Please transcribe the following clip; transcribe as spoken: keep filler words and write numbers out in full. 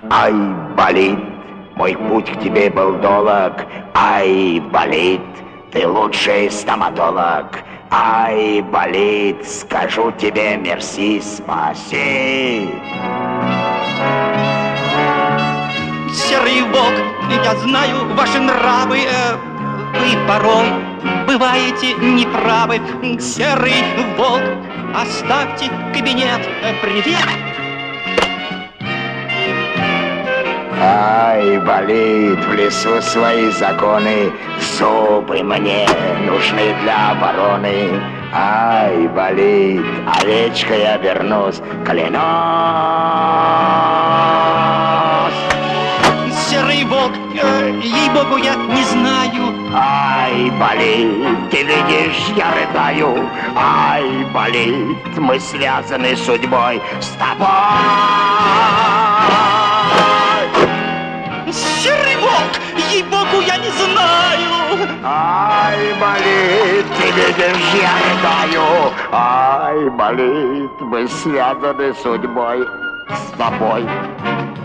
Ай, болит, мой путь к тебе был долг. Ай, болит, ты лучший стоматолог. Ай, болит, скажу тебе мерси, спаси. Серый волк, я знаю ваши нравы, э, вы порой бываете неправы. Серый волк, оставьте кабинет, э, привет. Ай, болит, в лесу свои законы, зубы мне нужны для обороны. Ай, болит, овечкой я вернусь, клянусь. Серый волк, э, ей-богу, я не знаю. Ай, болит, ты видишь, я рыдаю. Ай, болит, мы связаны судьбой с тобой. Серый волк, ей-богу, я не знаю. Ай, болит, ты видишь, я рыдаю. Ай, болит, мы связаны судьбой с тобой.